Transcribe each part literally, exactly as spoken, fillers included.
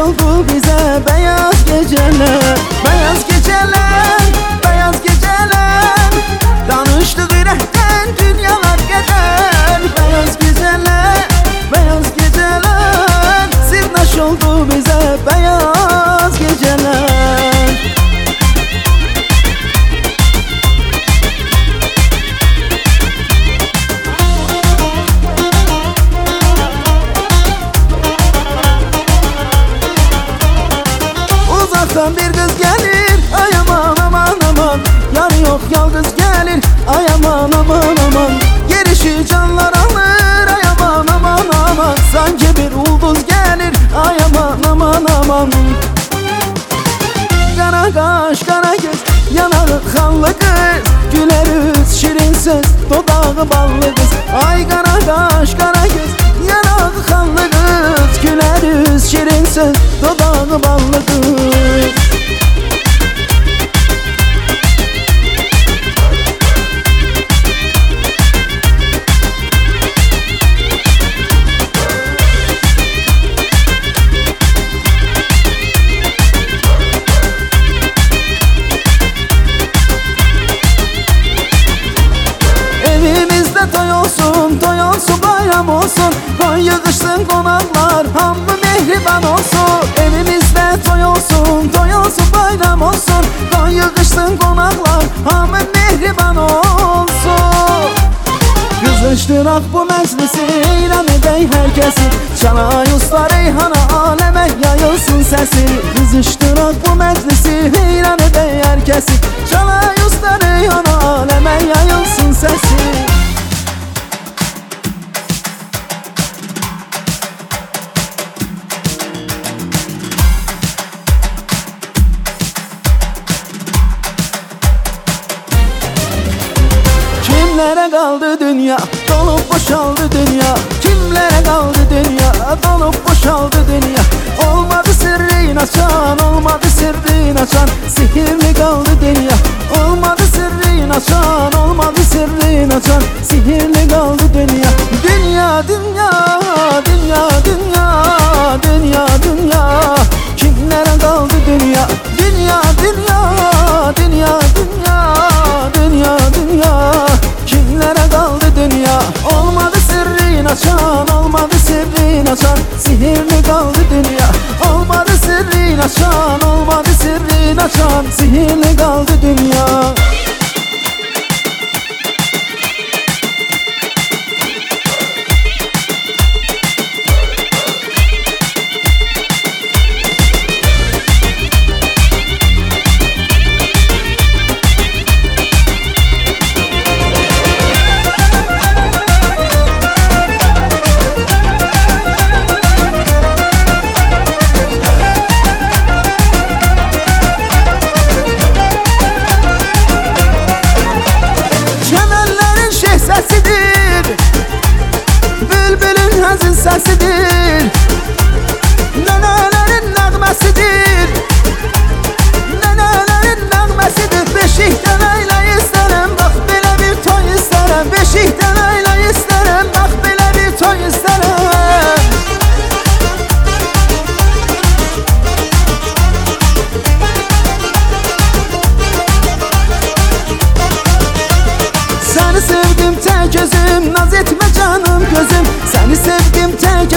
oldu bize beyaz geceler. Beyaz geceler, beyaz geceler, danıştık ürəkdən dünyalar gedər. Beyaz geceler, beyaz geceler, sirdaş oldu bize beyaz geceler. Uzaktan bir kız gelir, ay aman aman aman, yarı yok yalnız gelir, ay aman aman aman. Gelişi canlar alır, ay aman aman aman, sanki bir ulduz gelir, ay aman aman aman. Kara kaş, kara göz, yanağı kanlı kız, güler yüz, şirin söz, dodağı ballı kız. Ay kara kaş, kara göz, yanağı kanlı kız, güler yüz, şirin söz, dodağı ballı kız. Toy olsun, toy olsun, bayram olsun, koy yığışsın konaklar, hamı mehriban olsun. Evimizde toy olsun, toy olsun, bayram olsun, koy yığışsın konaklar, hamı mehriban olsun. Kızıştırak bu meclisi, eyran edey herkesi, çalay usta reyhana, aleme yayılsın sesi. Kızıştırak bu meclisi, eyran edey herkesi, çalay usta reyhana, aleme yayılsın sesi. Kimlere kaldı dünya, dolup boşaldı dünya. Kimlere kaldı dünya, dolup boşaldı dünya. Olmadı sırrın açan, olmadı sırrın açan, sihirli kaldı dünya. Olmadı sırrın açan, olmadı sırrın açan, sihirli kaldı dünya. Dünya, dünya, dünya, dünya, dünya, dünya. Kimlere kaldı dünya, dünya, dünya, dünya, dünya, dünya, dünya. Kimlere kaldı dünya? Olmadı sırrın açan, olmadı sırrın açan, sihirli kaldı dünya. Olmadı sırrın açan, olmadı sırrın açan, sihirli kaldı dünya. Bülbülün hazin sesidir, nenelerin nəğməsidir, nenelerin nəğməsidir. Beşikdən ayla istərəm, bax belə bir toy istərəm. Beşikdən ayla istərəm, bax belə bir toy istərəm. Səni sevdim tək gözüm, naz etmə canım gözüm. Səni sevdim tək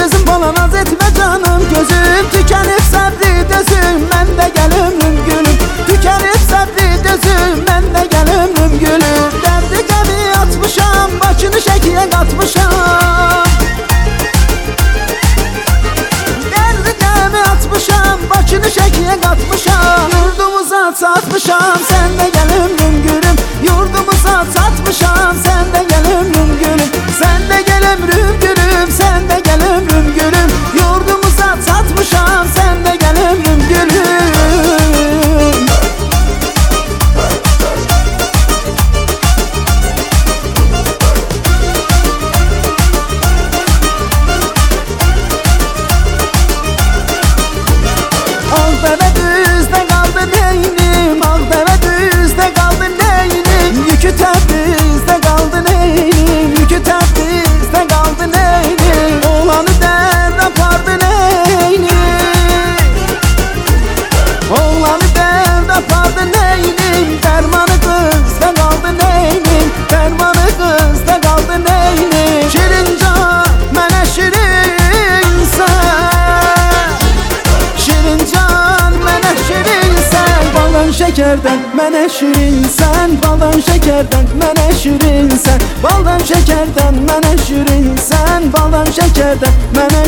şekerden mənə şirinsən, baldan şekerden mənə şirinsən, baldan şekerden mənə şirinsən, baldan şekerden mənə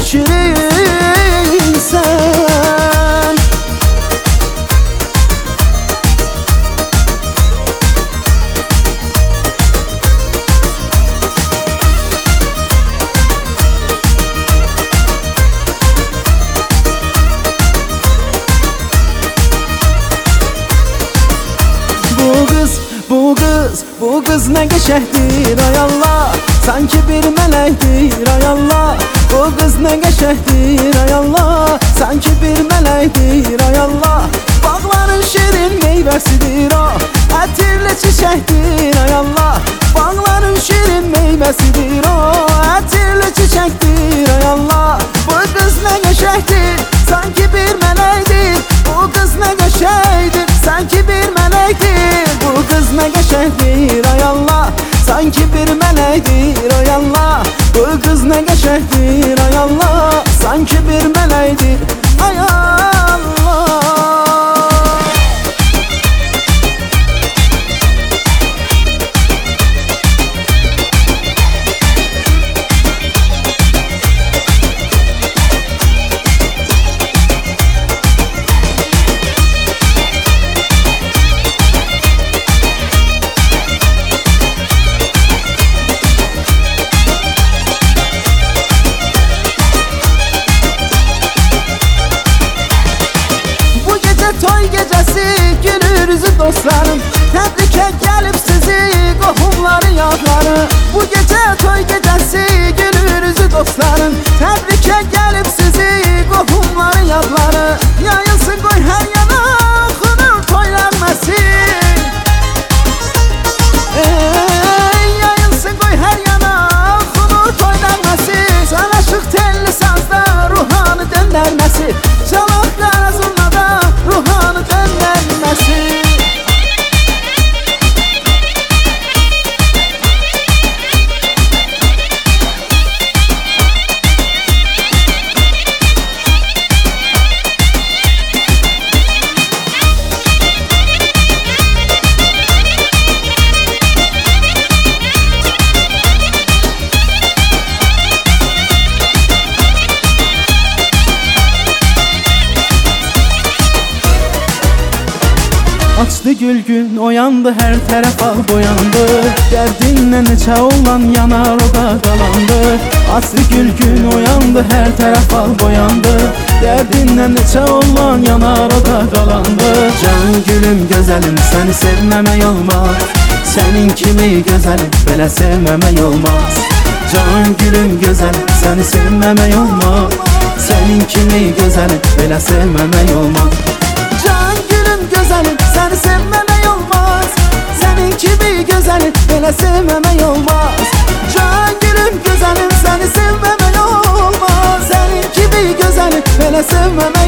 şirinsən. Bu kız, bu kız ne geçehdir ay Allah, sanki bir melektir ay Allah. Bu kız ne geçehdir ay Allah, sanki bir melektir ay Allah. Bağların şirin meyvesidir o, ətirli çiçektir ay Allah. Bağların şirin meyvesidir o, ətirli çiçektir ay Allah. Bu kız ne geçehdir, sanki bir melektir. Bu kız ne geçehdir, sanki bir melektir. Bu kız ne geçehdir ay Allah, sanki bir melektir ay Allah. Bu kız ne geçehdir ay Allah, sanki bir melektir ay Allah. Toy gecesi gülürüzü dostlarım, təbrikə gəlib sizi qohumları yadları. Bu gece toy gecesi gülürüzü dostlarım, təbrikə gəlib sizi qohumları yadları. Yayılsın qoy hər yana oxunur toylar məsin. Ey, yayılsın qoy hər yana oxunur toylar məsin. Sanaşıq telli sazda ruhanı döndərməsi, çalaq qara zurnada ruhanı dönmənməsi. Açdı gül gün oyandı, her taraf al boyandı. Derdinle neçə olan yanar o da qalandı. Açdı gül gün oyandı, her taraf al boyandı. Derdinle neçə olan yanar o da qalandı. Can gülüm gözəlim, səni sevməmək olmaz. Sənin kimi gözəlim, belə sevməmək olmaz. Can gülüm gözəlim, səni sevməmək olmaz. Sənin kimi gözəlim, belə sevməmək olmaz. Can gülüm gözəlim, səni sevməmək olmaz. Sənin kimi gözəlim, belə sevməmək olmaz. Can gülüm gözəlim, səni sevməmək olmaz. Sənin kimi gözəlim, belə sevməmək